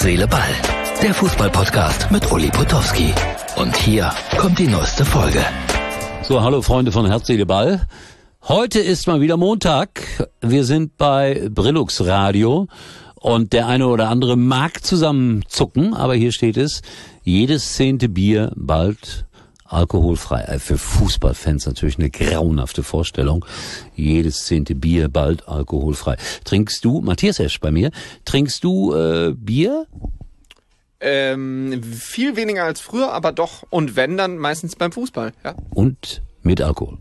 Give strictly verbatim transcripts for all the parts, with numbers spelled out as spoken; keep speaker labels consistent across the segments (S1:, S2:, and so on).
S1: Seele, Ball. Der Fußball-Podcast mit Uli Potowski. Und hier kommt die neueste Folge.
S2: So, hallo Freunde von Herz, Seele, Ball. Heute ist mal wieder Montag. Wir sind bei Brillux Radio. Und der eine oder andere mag zusammenzucken, aber hier steht es, jedes zehnte Bier bald alkoholfrei. Für Fußballfans natürlich eine grauenhafte Vorstellung. Jedes zehnte Bier bald alkoholfrei. Trinkst du, Matthias Esch bei mir, trinkst du äh, Bier?
S3: Ähm, viel weniger als früher, aber doch. Und wenn, dann meistens beim Fußball. Ja.
S2: Und mit Alkohol?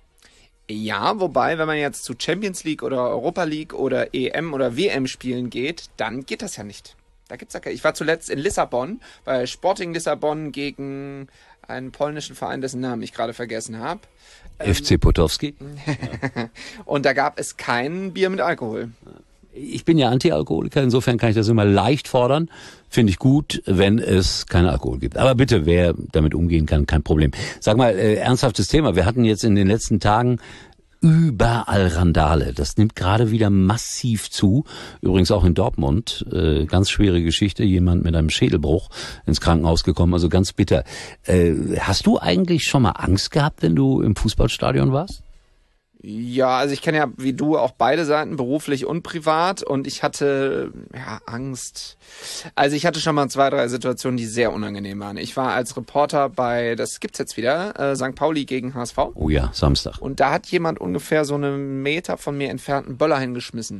S3: Ja, wobei, wenn man jetzt zu Champions League oder Europa League oder E M oder W M spielen geht, dann geht das ja nicht. Da gibt's ja keine. Ich war zuletzt in Lissabon, bei Sporting Lissabon gegen einen polnischen Verein, dessen Namen ich gerade vergessen habe.
S2: F C Potowski.
S3: Und da gab es kein Bier mit Alkohol.
S2: Ich bin ja Anti-Alkoholiker, insofern kann ich das immer leicht fordern. Finde ich gut, wenn es keinen Alkohol gibt. Aber bitte, wer damit umgehen kann, kein Problem. Sag mal, äh, ernsthaftes Thema. Wir hatten jetzt in den letzten Tagen überall Randale. Das nimmt gerade wieder massiv zu. Übrigens auch in Dortmund. Äh, ganz schwere Geschichte. Jemand mit einem Schädelbruch ins Krankenhaus gekommen. Also ganz bitter. Äh, hast du eigentlich schon mal Angst gehabt, wenn du im Fußballstadion warst?
S3: Ja, also ich kenne ja wie du auch beide Seiten, beruflich und privat, und ich hatte ja Angst. Also ich hatte schon mal zwei, drei Situationen, die sehr unangenehm waren. Ich war als Reporter bei, das gibt's jetzt wieder, äh, Sankt Pauli gegen H S V.
S2: Oh ja, Samstag.
S3: Und da hat jemand ungefähr so einen Meter von mir entfernten Böller hingeschmissen.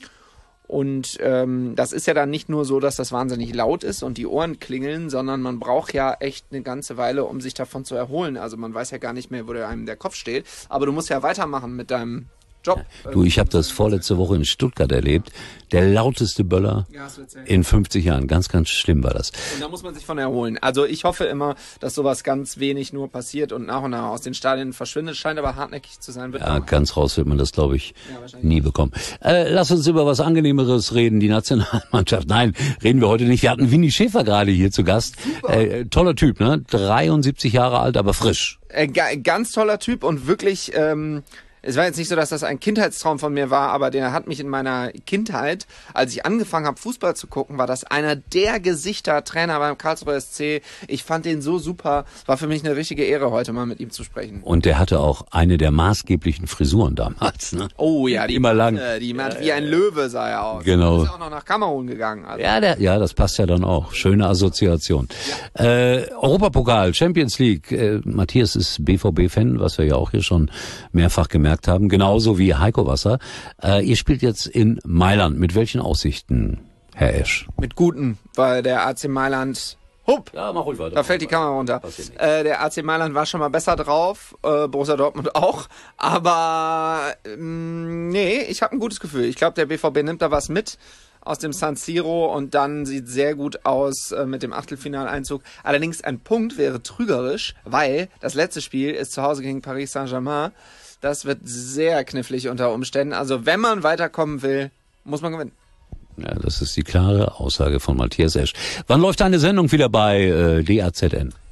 S3: Und ähm, das ist ja dann nicht nur so, dass das wahnsinnig laut ist und die Ohren klingeln, sondern man braucht ja echt eine ganze Weile, um sich davon zu erholen. Also man weiß ja gar nicht mehr, wo der einem der Kopf steht. Aber du musst ja weitermachen mit deinem Job.
S2: Ja, du, ich habe das vorletzte Woche in Stuttgart erlebt. Der lauteste Böller ja, in fünfzig Jahren. Ganz, ganz schlimm war das.
S3: Und da muss man sich von erholen. Also ich hoffe immer, dass sowas ganz wenig nur passiert und nach und nach aus den Stadien verschwindet. Scheint aber hartnäckig zu sein. Wird
S2: ja, ganz raus wird man das, glaube ich, ja, nie bekommen. Äh, lass uns über was Angenehmeres reden. Die Nationalmannschaft. Nein, reden wir heute nicht. Wir hatten Winnie Schäfer gerade hier zu Gast. Äh, toller Typ, ne? dreiundsiebzig Jahre alt, aber frisch.
S3: Äh, ganz toller Typ und wirklich... Ähm, Es war jetzt nicht so, dass das ein Kindheitstraum von mir war, aber der hat mich in meiner Kindheit, als ich angefangen habe, Fußball zu gucken, war das einer der Gesichter, Trainer beim Karlsruher S C. Ich fand den so super. War für mich eine richtige Ehre, heute mal mit ihm zu sprechen.
S2: Und der hatte auch eine der maßgeblichen Frisuren damals. Ne?
S3: Oh ja, die
S2: immer lang.
S3: Die, die ja, wie ein Löwe sah er aus.
S2: Genau.
S3: Ist auch noch nach Kamerun gegangen. Also.
S2: Ja, der, ja, das passt ja dann auch. Schöne Assoziation. Ja. Äh, Europapokal, Champions League. Äh, Matthias ist B V B-Fan, was wir ja auch hier schon mehrfach gemerkt haben. Genauso wie Heiko Wasser. Äh, ihr spielt jetzt in Mailand. Mit welchen Aussichten, Herr Esch?
S3: Mit guten, weil der A C Mailand... Hup,
S2: ja, mach ruhig weiter.
S3: Da fällt die Kamera runter. Äh, der A C Mailand war schon mal besser drauf, äh, Borussia Dortmund auch. Aber ähm, nee, ich habe ein gutes Gefühl. Ich glaube, der B V B nimmt da was mit aus dem San Siro und dann sieht sehr gut aus äh, mit dem Achtelfinaleinzug. Allerdings ein Punkt wäre trügerisch, weil das letzte Spiel ist zu Hause gegen Paris Saint-Germain. Das wird sehr knifflig unter Umständen. Also wenn man weiterkommen will, muss man gewinnen.
S2: Ja, das ist die klare Aussage von Matthias Esch. Wann läuft deine Sendung wieder bei äh, D A Z N?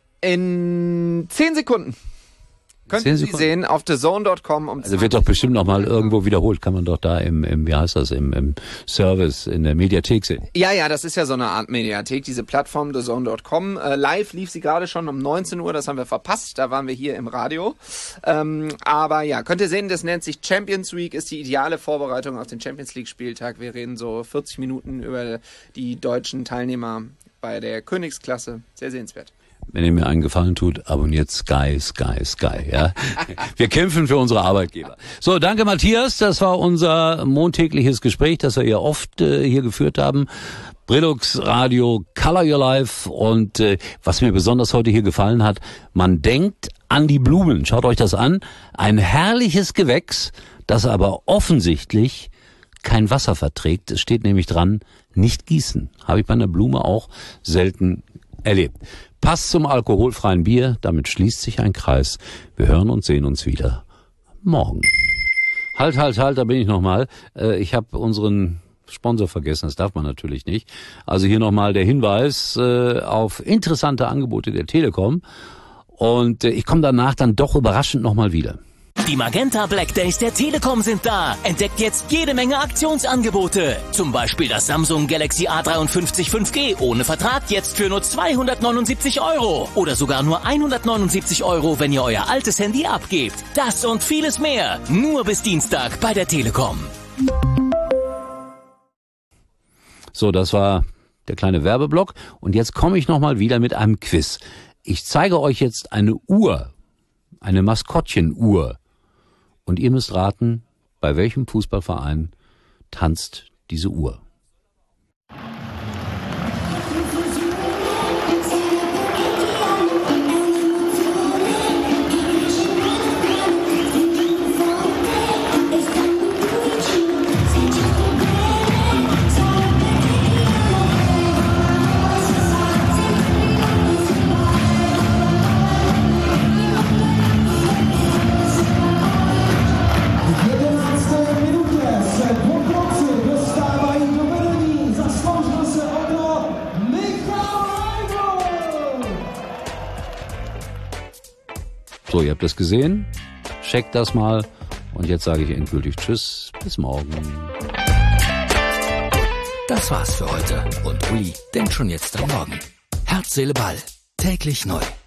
S3: In zehn Sekunden. Könnten Sie sehen auf the zone dot com um
S2: Also wird doch bestimmt noch mal irgendwo wiederholt. Kann man doch da im, im wie heißt das, im, im Service, in der Mediathek sehen.
S3: Ja, ja, das ist ja so eine Art Mediathek, diese Plattform the zone dot com. Äh, live lief sie gerade schon um neunzehn Uhr, das haben wir verpasst. Da waren wir hier im Radio. Ähm, aber ja, könnt ihr sehen, das nennt sich Champions Week, ist die ideale Vorbereitung auf den Champions League Spieltag. Wir reden so vierzig Minuten über die deutschen Teilnehmer bei der Königsklasse. Sehr sehenswert.
S2: Wenn ihr mir einen Gefallen tut, abonniert Sky, Sky, Sky, ja. Wir kämpfen für unsere Arbeitgeber. So, danke Matthias, das war unser montägliches Gespräch, das wir ja oft äh, hier geführt haben. Brillux Radio, Color Your Life, und äh, was mir besonders heute hier gefallen hat, man denkt an die Blumen. Schaut euch das an. Ein herrliches Gewächs, das aber offensichtlich kein Wasser verträgt. Es steht nämlich dran, nicht gießen. Habe ich bei einer Blume auch selten erlebt. Passt zum alkoholfreien Bier, damit schließt sich ein Kreis. Wir hören und sehen uns wieder morgen. Halt, halt, halt, da bin ich nochmal. Ich habe unseren Sponsor vergessen, das darf man natürlich nicht. Also hier nochmal der Hinweis auf interessante Angebote der Telekom. Und ich komme danach dann doch überraschend nochmal wieder.
S4: Die Magenta Black Days der Telekom sind da. Entdeckt jetzt jede Menge Aktionsangebote. Zum Beispiel das Samsung Galaxy A dreiundfünfzig fünf G ohne Vertrag jetzt für nur zweihundertneunundsiebzig Euro. Oder sogar nur hundertneunundsiebzig Euro, wenn ihr euer altes Handy abgebt. Das und vieles mehr. Nur bis Dienstag bei der Telekom.
S2: So, das war der kleine Werbeblock. Und jetzt komme ich nochmal wieder mit einem Quiz. Ich zeige euch jetzt eine Uhr. Eine Maskottchenuhr. Und ihr müsst raten, bei welchem Fußballverein tanzt diese Uhr. So, ihr habt das gesehen. Checkt das mal. Und jetzt sage ich endgültig Tschüss. Bis morgen.
S1: Das war's für heute. Und Uli denkt schon jetzt am Morgen. Herz, Seele, Ball. Täglich neu.